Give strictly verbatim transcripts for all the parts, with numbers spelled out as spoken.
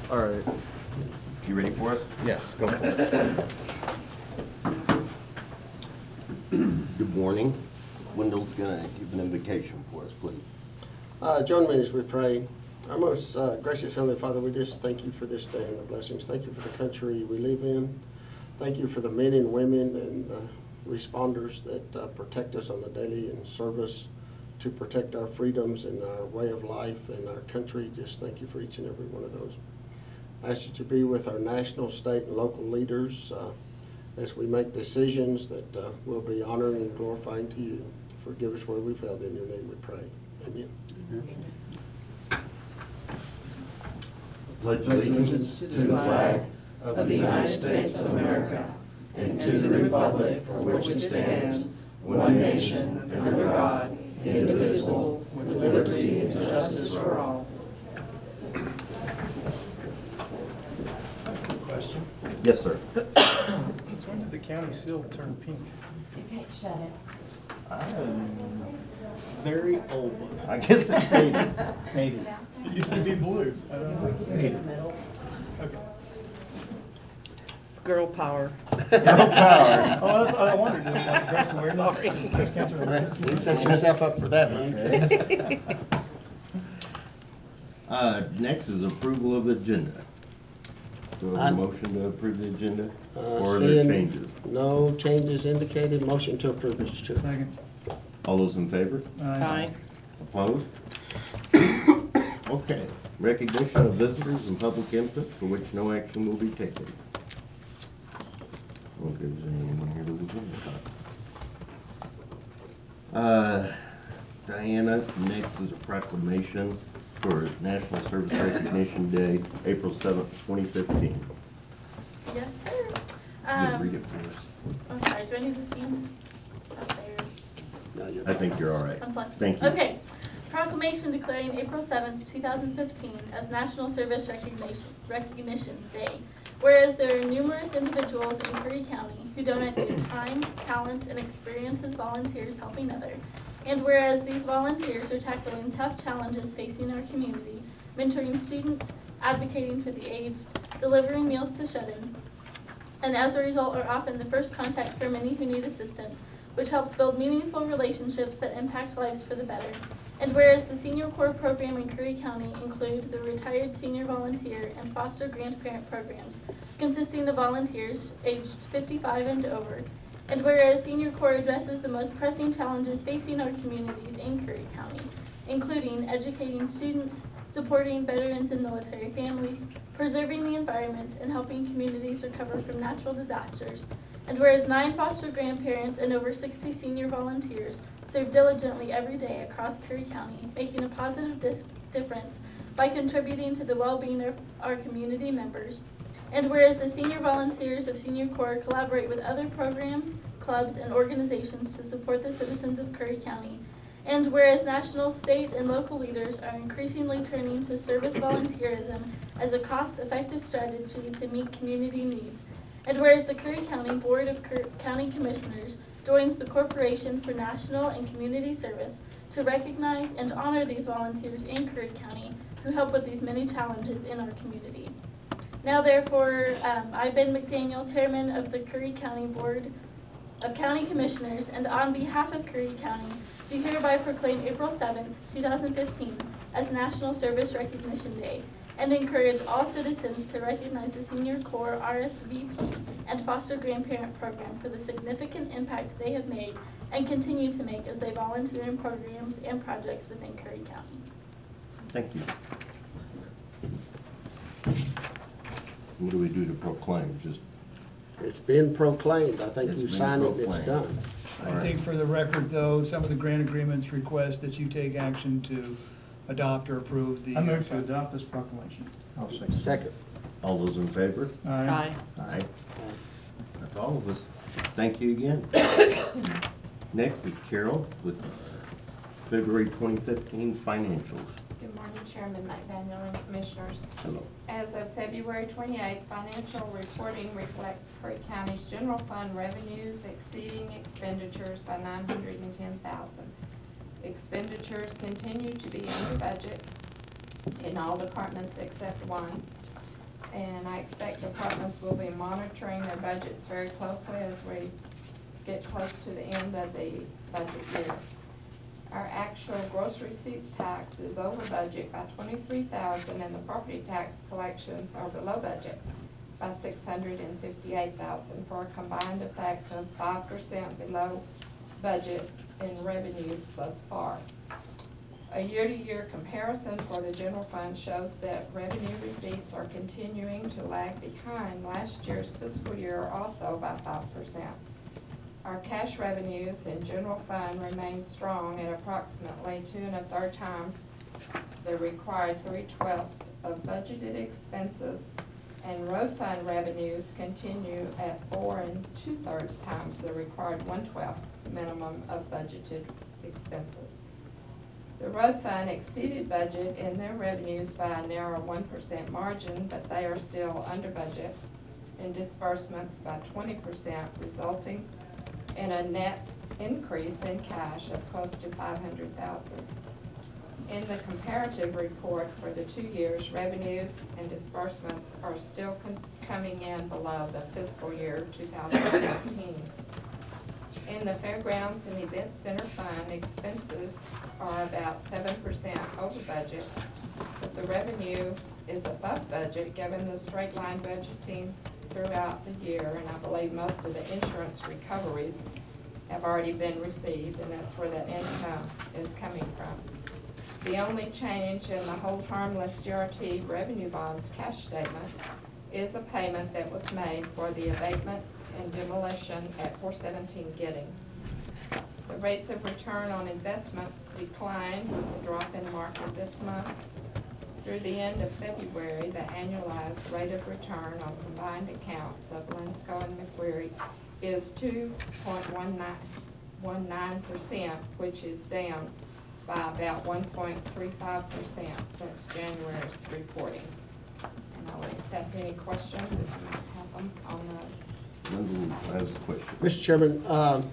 All right. You ready for us? Yes, go for it. Good morning. Wendell's gonna give an invocation for us, please. Uh, join me as we pray. Our most uh, gracious Heavenly Father, we just thank you for this day and the blessings. Thank you for the country we live in. Thank you for the men and women and uh, responders that uh, protect us on the daily in service to protect our freedoms and our way of life and our country. Just thank you for each and every one of those. I ask you to be with our national, state, and local leaders uh, as we make decisions that uh, will be honoring and glorifying to you. Forgive us where we failed. In your name we pray. Amen. Pledge allegiance to the flag of the United States of America and to the republic for which it stands, one nation, under God, indivisible, with liberty and justice for all. Question. Yes, sir. Since when did the county seal turn pink? You can't shut it. I'm Very old one. I guess it's faded. Maybe. It used to be blue. I don't know. Maybe. Okay. It's girl power. Girl power. Oh, that's, I wondered, is it like breast awareness? Sorry. Breast cancer awareness? You set yourself up for that one. Uh, next is approval of agenda. Do I have a I- motion to approve the agenda? Uh, Or are there seeing changes? No changes indicated. Motion to approve, Mister Chair. Second. All those in favor? Aye. Opposed? Okay. Recognition of visitors and public input for which no action will be taken. Well, if there's anyone here to begin with. Uh, Diana, next is a proclamation for National Service Recognition Day, April seventh, twenty fifteen. Yes, sir. You can read Um, it for us. I'm sorry, do I need to stand out there? No, you're I think you're all right. I'm flexible. Thank you. Okay. Proclamation declaring April seventh, two thousand fifteen as National Service Recognition Recognition Day. Whereas there are numerous individuals in Curry County who donate their time, talents, and experience as volunteers helping others. And whereas these volunteers are tackling tough challenges facing our community, mentoring students, advocating for the aged, delivering meals to shut-in, and as a result are often the first contact for many who need assistance, which helps build meaningful relationships that impact lives for the better. And whereas the Senior Corps program in Curry County include the Retired Senior Volunteer and Foster Grandparent programs, consisting of volunteers aged fifty-five and over. And whereas Senior Corps addresses the most pressing challenges facing our communities in Curry County, including educating students, supporting veterans and military families, preserving the environment, and helping communities recover from natural disasters. And whereas nine foster grandparents and over sixty senior volunteers serve diligently every day across Curry County, making a positive dis- difference by contributing to the well-being of our community members. And whereas the senior volunteers of Senior Corps collaborate with other programs, clubs, and organizations to support the citizens of Curry County. And whereas national, state, and local leaders are increasingly turning to service volunteerism as a cost-effective strategy to meet community needs. And whereas the Curry County Board of Cur- County Commissioners joins the Corporation for National and Community Service to recognize and honor these volunteers in Curry County who help with these many challenges in our community. Now therefore, um, I, Ben McDaniel, Chairman of the Curry County Board of County Commissioners, and on behalf of Curry County, do hereby proclaim April seventh, two thousand fifteen as National Service Recognition Day, and encourage all citizens to recognize the Senior Corps R S V P and Foster Grandparent Program for the significant impact they have made and continue to make as they volunteer in programs and projects within Curry County. Thank you. What do we do to proclaim? Just, It's been proclaimed. I think It's you been sign it and it's proclaimed. done. all I right. think for the record, though, some of the grant agreements request that you take action to adopt or approve the. I move to adopt this proclamation. I'll second. Second. All those in favor? Aye. Aye. That's all of us. Thank you again. Next is Carol with February twenty fifteen financials. Good morning, Chairman McDaniel and Commissioners. Hello. As of February twenty-eighth, financial reporting reflects Curry County's general fund revenues exceeding expenditures by nine hundred ten thousand dollars. Expenditures continue to be under budget in all departments except one. And I expect departments will be monitoring their budgets very closely as we get close to the end of the budget year. Our actual gross receipts tax is over budget by twenty-three thousand, and the property tax collections are below budget by six hundred and fifty-eight thousand, for a combined effect of five percent below budget in revenues thus far. A year-to-year comparison for the general fund shows that revenue receipts are continuing to lag behind last year's fiscal year, also by five percent. Our cash revenues in general fund remain strong at approximately two and a third times the required three twelfths of budgeted expenses, and road fund revenues continue at four and two thirds times the required one twelfth minimum of budgeted expenses. The road fund exceeded budget in their revenues by a narrow one percent margin, but they are still under budget in disbursements by twenty percent, resulting in a net increase in cash of close to five hundred thousand dollars. In the comparative report for the two years, revenues and disbursements are still con- coming in below the fiscal year two thousand fourteen. In the Fairgrounds and Events Center Fund, expenses are about seven percent over budget, but the revenue is above budget given the straight line budgeting throughout the year, and I believe most of the insurance recoveries have already been received, and that's where that income is coming from. The only change in the hold harmless G R T revenue bonds cash statement is a payment that was made for the abatement and demolition at four seventeen Gidding. The rates of return on investments declined with the drop in market this month. Through the end of February, the annualized rate of return on combined accounts of Linsco and McQuarrie is two point one nine one nine percent, which is down by about one point three five percent since January's reporting. And I would accept any questions if you might have them on the Lyndon has a question. Mister Chairman, um,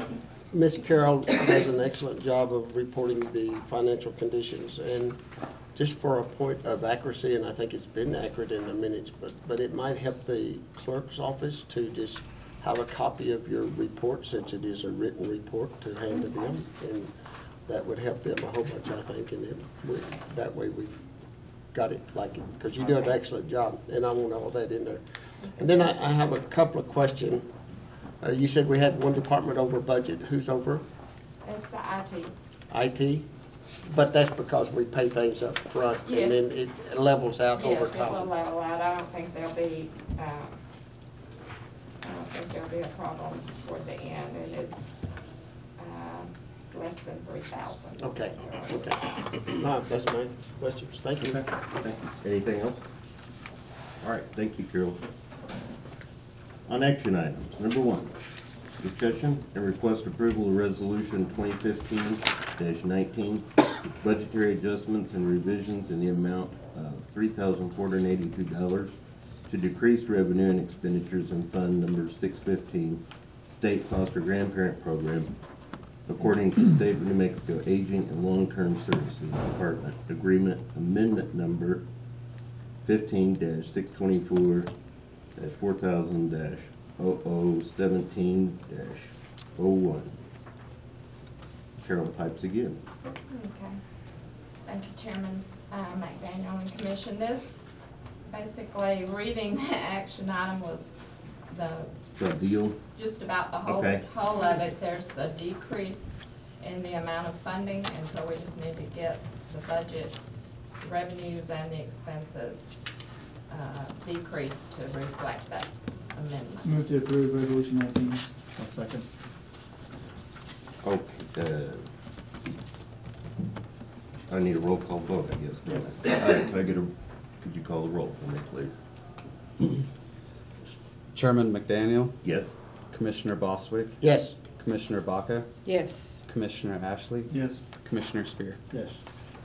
Miz Carroll does an excellent job of reporting the financial conditions, and just for a point of accuracy, and I think it's been accurate in the minutes, but, but it might help the clerk's office to just have a copy of your report, since it is a written report, to hand to them, and that would help them a whole bunch, I think, and then we, that way we got it like it, because you do an excellent job, and I want all that in there. And then I, I have a couple of questions. Uh, you said we had one department over budget. Who's over? It's the I T. I T? But that's because we pay things up front, Yes. and then it levels out over Yes, it will time. level out. I don't think there'll be, um, I don't think there'll be a problem toward the end, and it's, uh, it's less than three thousand. Okay, okay. All right, that's my questions. Thank you. Okay, okay. Anything else? All right, thank you, Carol. On action items, number one, discussion and request approval of resolution twenty fifteen nineteen, budgetary adjustments and revisions in the amount of three thousand four hundred eighty-two dollars to decrease revenue and expenditures in fund number six fifteen, State Foster Grandparent Program, according to State of New Mexico Aging and Long-Term Services Department Agreement Amendment Number fifteen six twenty-four four thousand oh oh seventeen oh one. Carol pipes again. Okay. Thank you, Chairman uh, McDaniel and Commission. This, basically, reading the action item was the, Good deal? just about the whole, Okay. whole of it. There's a decrease in the amount of funding, and so we just need to get the budget revenues and the expenses uh, decreased to reflect that amendment. Move to approve resolution nineteen. I'll second. Okay, uh, I need a roll call vote, I guess. don't I? Yes. All right, could I get a, could you call the roll for me, please? Chairman McDaniel, Yes? Commissioner Bostwick, Yes. Commissioner Baca, Yes. Commissioner Ashley, Yes. Commissioner Spear. Yes.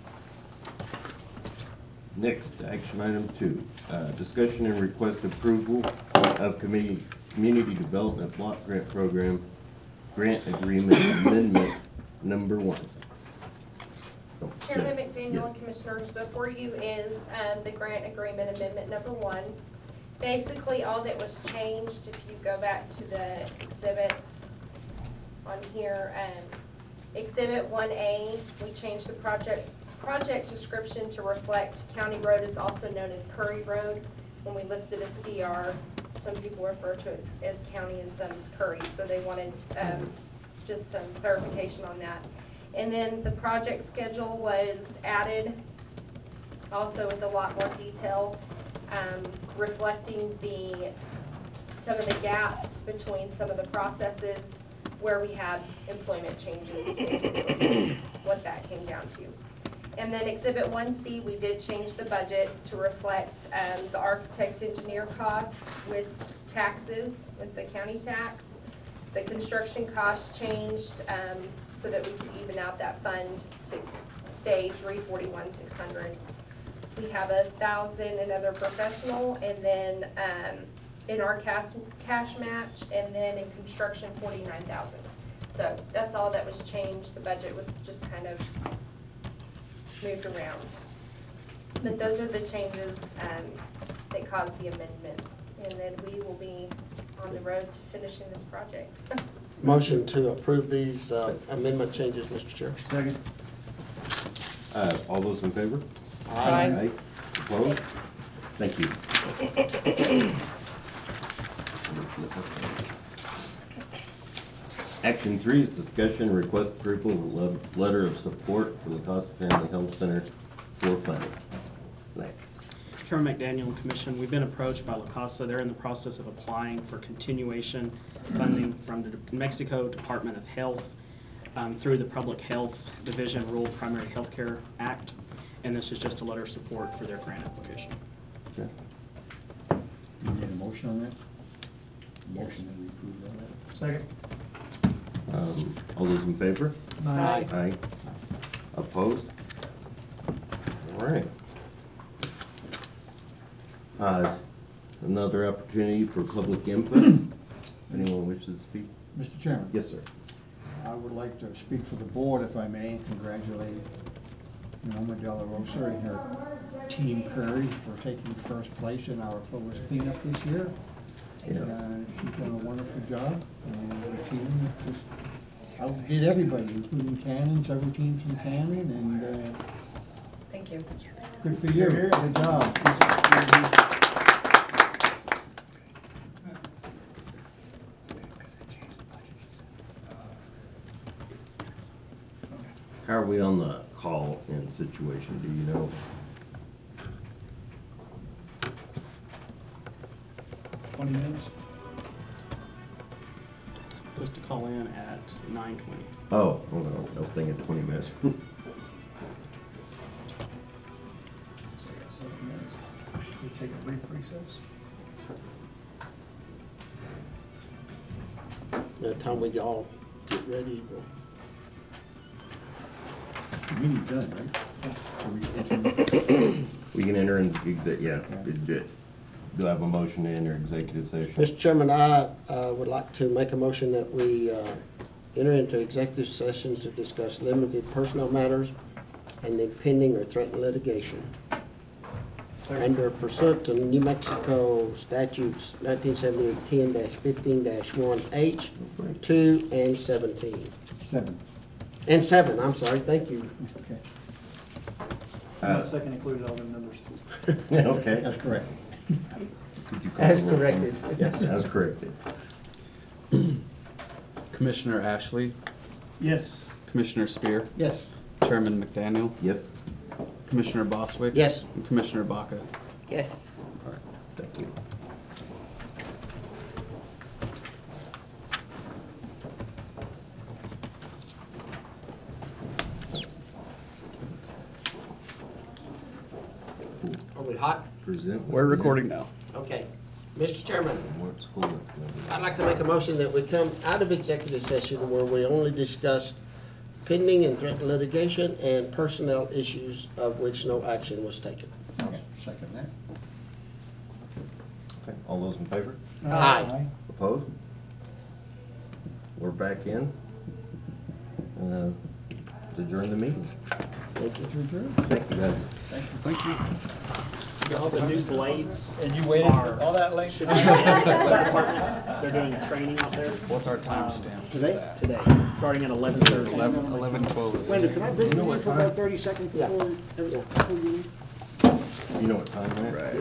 Next, action item two, uh, discussion and request approval of community, community development block grant program, grant agreement amendment number one. Oh, Chairman good. McDaniel Yeah. and Commissioners, before you is um, the grant agreement amendment number one. Basically, all that was changed, if you go back to the exhibits on here, um, Exhibit one A, we changed the project, project description to reflect County Road is also known as Curry Road. When we listed as C R, some people refer to it as county and some as Curry, so they wanted um, just some clarification on that. And then the project schedule was added also with a lot more detail, um, reflecting the, some of the gaps between some of the processes where we had employment changes, basically, what that came down to. And then Exhibit one C, we did change the budget to reflect um, the architect engineer cost with taxes, with the county tax. The construction cost changed um, so that we could even out that fund to stay three forty-one six hundred. We have a thousand in other professional, and then um, in our cash cash match, and then in construction forty-nine thousand. So that's all that was changed. The budget was just kind of moved around. But those are the changes um, that caused the amendment, and then we will be on the road to finishing this project. Motion to approve these uh, amendment changes, Mister Chair. Second. Uh, all those in favor? Aye. Opposed? Thank you. Action three is discussion and request approval of a le- letter of support for the Costa Family Health Center for funding. Next. Chairman McDaniel and Commission, we've been approached by La Casa. They're in the process of applying for continuation funding from the New Mexico Department of Health um, through the Public Health Division Rural Primary Health Care Act. And this is just a letter of support for their grant application. Okay. You need a motion on that? Motion that we approve of that. Second. Um, all those in favor? Aye. Aye. Opposed? All right. Uh, another opportunity for public input. Anyone wishes to speak? Mister Chairman? Yes, sir. I would like to speak for the board, if I may, and congratulate Norma De La Rosa and her team Curry for taking first place in our Clovis cleanup this year. Yes. Uh, She's done a wonderful job, and the team just outdid everybody, including Cannon, several teams from Cannon, and uh, Thank you. good for you. Good job. How are we on the call-in situation, do you know? Twenty minutes. Just to call in at nine twenty. Oh, oh no, I was thinking twenty minutes. So I got seven minutes. Should we take a brief recess? By the time we all get ready, we'll Meeting's done, right? Yes. So we enter- We can enter into exec, yeah, we did. Do I have a motion to enter executive session? Mister Chairman, I uh, would like to make a motion that we uh, enter into executive session to discuss limited personnel matters and the pending or threatened litigation. Under pursuant to New Mexico statutes nineteen seventy-eight ten fifteen one H, two, and seventeen. Seven. And seven, I'm sorry, thank you. Okay, Uh, second included all the numbers too. Yeah, okay. that's correct. Could you call As the roll, corrected. please? Yes, as corrected. Commissioner Ashley, Yes. Commissioner Spear, Yes. Chairman McDaniel, Yes? Commissioner Boswick. Yes. And Commissioner Baca. Yes. All right, thank you. Are we hot? Present. We're recording now. Okay. Mister Chairman, What school it's gonna be. I'd like to make a motion that we come out of executive session where we only discuss pending and threatened litigation and personnel issues of which no action was taken. Okay, second that. Okay, all those in favor? Aye. Opposed? We're back in. Uh, to adjourn the meeting. Thank you. Thank you, guys. Thank you. All the new blades And you waited are, all that late? should be in the department. They're doing training out there What's our timestamp? Today? today, starting at eleven thirty. Eleven, eleven, twelve. Wendy, can I visit you for about thirty seconds before, before you leave? You know what time that is?